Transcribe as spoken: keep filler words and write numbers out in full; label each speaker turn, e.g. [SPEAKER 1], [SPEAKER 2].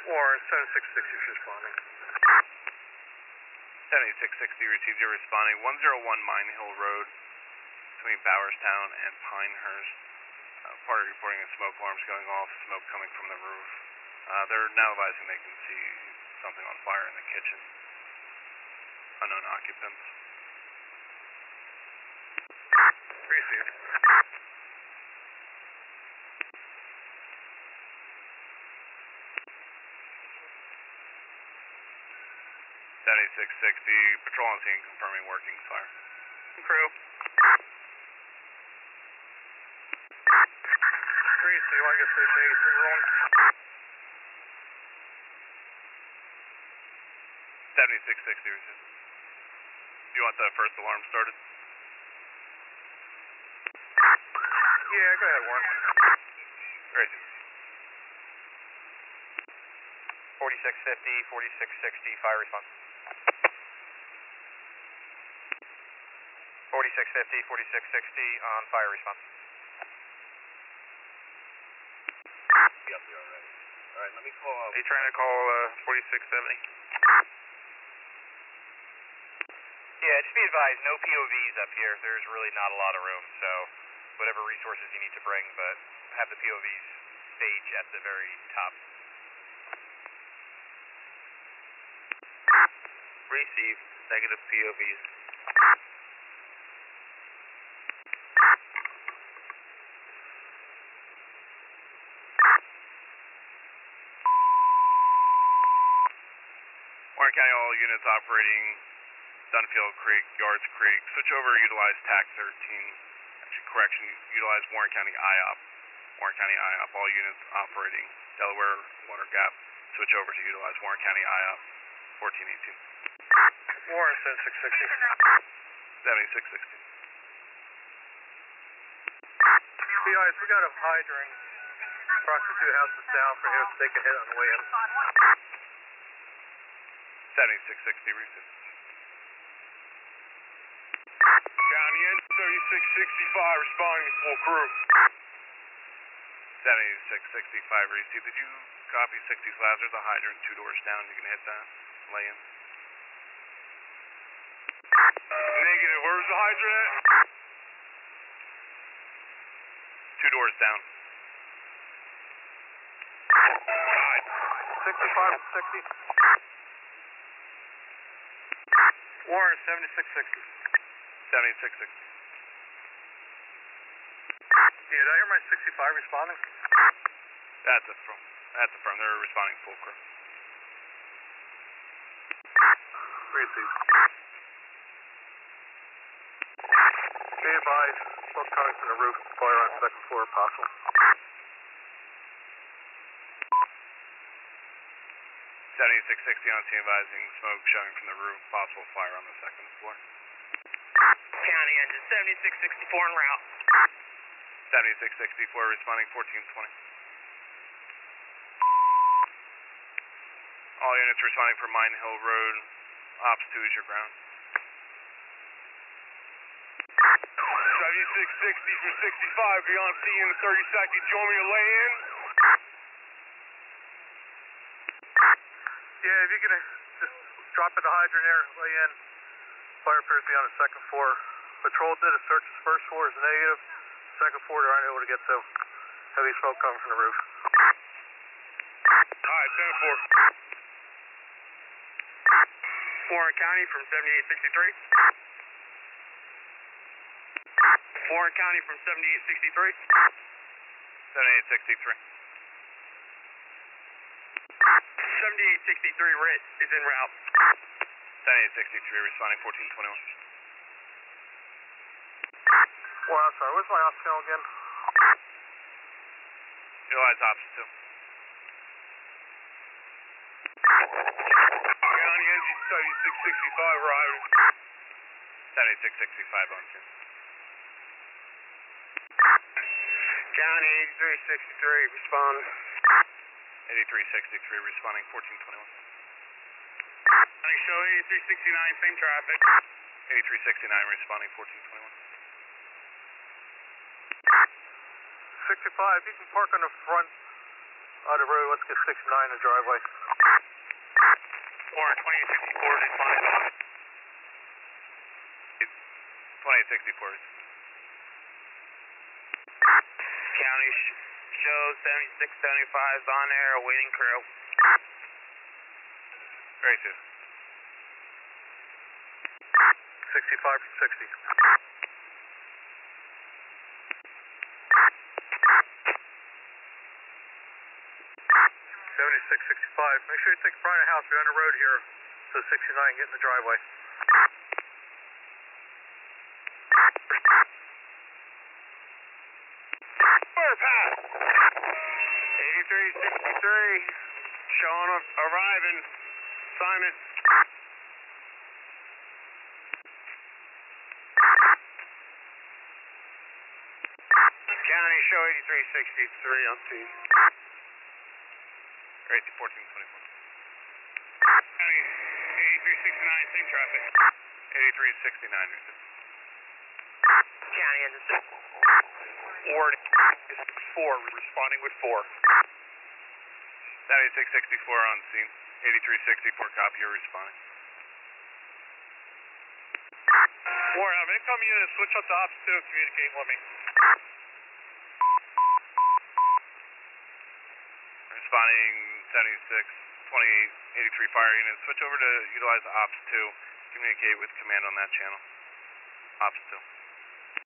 [SPEAKER 1] Or seventy-six sixty is responding.
[SPEAKER 2] seventy-six sixty received, you're responding. one oh one Mine Hill Road between Bowerstown and Pinehurst. Uh, party reporting that smoke alarms going off, smoke coming from the roof. Uh, they're now advising they can see something on fire in the kitchen. Unknown occupants.
[SPEAKER 1] Received.
[SPEAKER 2] seventy-six sixty, patrol on scene confirming working fire.
[SPEAKER 1] Crew. Three, so you want to get station eighty-three rolling?
[SPEAKER 2] seventy-six sixty received. Do you want the first alarm started?
[SPEAKER 1] Yeah, go ahead, Warren.
[SPEAKER 2] Great.
[SPEAKER 3] forty-six fifty, forty-six sixty, fire response. forty-six fifty, forty-six sixty on fire response.
[SPEAKER 2] Yep, you're already. Alright, let me call up.
[SPEAKER 3] Are you trying to call uh, forty-six seventy? Yeah, just be advised, no P O Vs up here. There's really not a lot of room, so whatever resources you need to bring, but have the P O Vs stage at the very top.
[SPEAKER 2] Received. Negative P O Vs. Warren County, all units operating Dunfield Creek, Yards Creek. Switch over, utilize T A C thirteen. Actually, correction, utilize Warren County I O P. Warren County I O P, all units operating Delaware Water Gap. Switch over to utilize Warren County I O P, fourteen eighteen.
[SPEAKER 1] Warren, seventy-six sixty.
[SPEAKER 2] seventy-six sixty.
[SPEAKER 1] Be honest, we got a hydrant approximately two houses down from here, so they can hit on the way in.
[SPEAKER 2] seventy-six sixty received.
[SPEAKER 1] County N seventy-six sixty-five responding full crew.
[SPEAKER 2] seventy-six sixty-five received. Did you copy sixty slash? There's a hydrant two doors down. You can hit that. Lay in.
[SPEAKER 1] Negative. Where's the hydrant at?
[SPEAKER 2] Two doors down.
[SPEAKER 1] sixty-five and sixty. Warren, seventy-six sixty.
[SPEAKER 2] seventy-six sixty.
[SPEAKER 1] Yeah, did I hear my sixty-five responding?
[SPEAKER 2] That's a firm. That's a firm. They're responding full crew.
[SPEAKER 1] Received. Be advised, smoke coming from the roof, fire on second floor if possible.
[SPEAKER 2] seventy-six sixty on scene advising smoke showing from the roof, possible fire on the second floor.
[SPEAKER 3] County engine seventy-six sixty-four en route.
[SPEAKER 2] seventy-six sixty-four responding fourteen twenty. All units responding for Mine Hill Road. Ops two is your ground.
[SPEAKER 1] seventy-six sixty for sixty-five, be on scene in thirty seconds. You want me to lay in? Yeah, if you can just drop at the hydrant there, lay in. Fire appears to be on the second floor. Patrol did a search. The first floor is negative. Second floor, they're unable to get to. Heavy smoke coming from the roof. Alright, ten four.
[SPEAKER 3] Warren County from seventy-eight sixty-three. Warren County from seventy-eight sixty-three.
[SPEAKER 2] seventy-eight sixty-three.
[SPEAKER 3] seventy-eight sixty-three Rit is en route.
[SPEAKER 2] seventy-eight sixty-three responding fourteen twenty-one.
[SPEAKER 1] Well, I'm sorry, where's my ops channel again?
[SPEAKER 2] Utilize ops two.
[SPEAKER 1] County engine seventy-six sixty-five arriving.
[SPEAKER 2] seventy-six sixty-five on scene.
[SPEAKER 3] County eighty-three sixty-three, respond.
[SPEAKER 2] eighty-three sixty-three responding fourteen twenty-one.
[SPEAKER 3] County show eighty-three sixty-nine, same traffic.
[SPEAKER 2] eighty-three sixty-nine responding fourteen twenty-one.
[SPEAKER 1] sixty-five, you can park on the front on the road, let's get sixty-nine in the driveway.
[SPEAKER 3] Warren, twenty-eight sixty-four, responding to us.
[SPEAKER 2] twenty-eight sixty-four.
[SPEAKER 3] County sh shows seventy-six seventy-five is on air, awaiting crew.
[SPEAKER 2] Very two.
[SPEAKER 1] sixty-five from sixty. seventy-six sixty-five. Make sure you take the front of the house. We're on the road here. So sixty-nine, get in the driveway.
[SPEAKER 3] eighty-three sixty-three, showing arriving. Simon. County show eighty-three sixty-three on scene.
[SPEAKER 2] Right to fourteen twenty-four.
[SPEAKER 3] County eighty-three sixty-nine, same traffic.
[SPEAKER 2] eighty-three sixty-nine.
[SPEAKER 3] County in the six. Ward is four, responding with four.
[SPEAKER 2] seventy-six sixty-four on scene. eighty-three sixty-four, copy, you're responding.
[SPEAKER 3] Ward, I'm incoming unit, switch up to ops two, communicate with me.
[SPEAKER 2] Responding seventy-six twenty-eight eighty-three fire unit. Switch over to utilize ops two. Communicate with command on that channel. Ops two.